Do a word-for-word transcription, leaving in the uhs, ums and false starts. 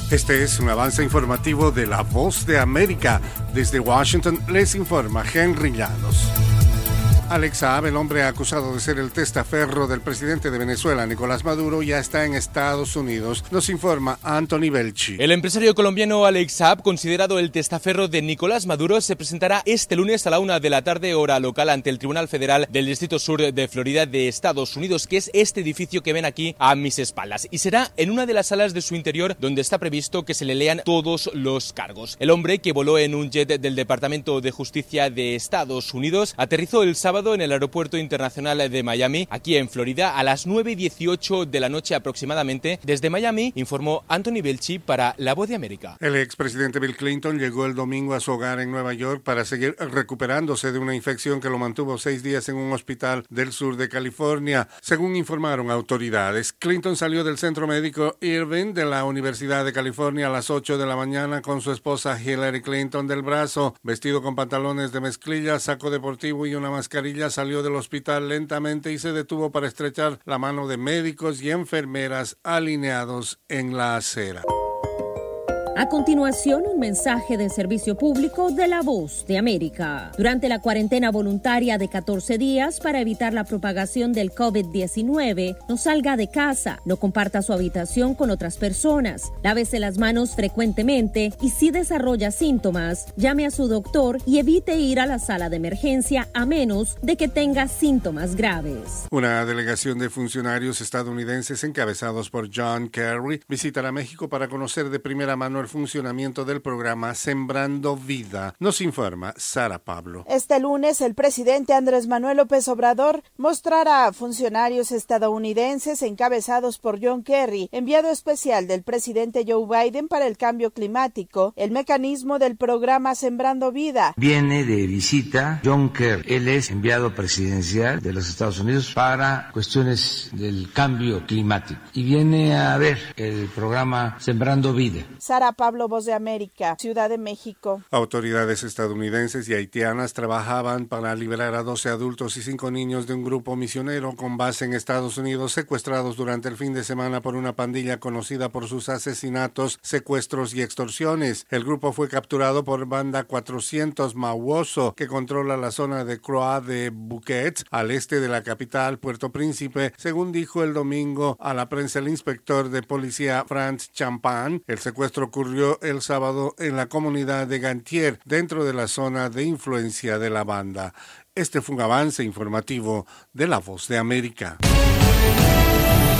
Este es un avance informativo de La Voz de América. Desde Washington les informa Henry Llanos. Alex Saab, el hombre acusado de ser el testaferro del presidente de Venezuela, Nicolás Maduro, ya está en Estados Unidos. Nos informa Anthony Belchi. El empresario colombiano Alex Saab, considerado el testaferro de Nicolás Maduro, se presentará este lunes a la una de la tarde, hora local, ante el Tribunal Federal del Distrito Sur de Florida de Estados Unidos, que es este edificio que ven aquí a mis espaldas. Y será en una de las salas de su interior donde está previsto que se le lean todos los cargos. El hombre, que voló en un jet del Departamento de Justicia de Estados Unidos, aterrizó el sábado en el Aeropuerto Internacional de Miami, aquí en Florida, a las nueve y dieciocho de la noche aproximadamente. Desde Miami, informó Anthony Belchi para La Voz de América. El expresidente Bill Clinton llegó el domingo a su hogar en Nueva York para seguir recuperándose de una infección que lo mantuvo seis días en un hospital del sur de California. Según informaron autoridades, Clinton salió del centro médico Irving de la Universidad de California a las ocho de la mañana con su esposa Hillary Clinton del brazo. Vestido con pantalones de mezclilla, saco deportivo y una mascarilla, salió del hospital lentamente y se detuvo para estrechar la mano de médicos y enfermeras alineados en la acera. A continuación, un mensaje de servicio público de La Voz de América. Durante la cuarentena voluntaria de catorce días para evitar la propagación del COVID diecinueve, no salga de casa, no comparta su habitación con otras personas, lávese las manos frecuentemente y si desarrolla síntomas, llame a su doctor y evite ir a la sala de emergencia a menos de que tenga síntomas graves. Una delegación de funcionarios estadounidenses encabezados por John Kerry visitará México para conocer de primera mano el funcionamiento del programa Sembrando Vida. Nos informa Sara Pablo. Este lunes, el presidente Andrés Manuel López Obrador mostrará a funcionarios estadounidenses encabezados por John Kerry, enviado especial del presidente Joe Biden para el cambio climático, el mecanismo del programa Sembrando Vida. Viene de visita John Kerry. Él es enviado presidencial de los Estados Unidos para cuestiones del cambio climático y viene a ver el programa Sembrando Vida. Sara Pablo, Voz de América, Ciudad de México. Autoridades estadounidenses y haitianas trabajaban para liberar a doce adultos y cinco niños de un grupo misionero con base en Estados Unidos secuestrados durante el fin de semana por una pandilla conocida por sus asesinatos, secuestros y extorsiones. El grupo fue capturado por Banda cuatrocientos Mauoso, que controla la zona de Croix de Bouquet, al este de la capital, Puerto Príncipe, según dijo el domingo a la prensa el inspector de policía Franz Champagne. El secuestro ocurrió el sábado en la comunidad de Gantier, dentro de la zona de influencia de la banda. Este fue un avance informativo de La Voz de América.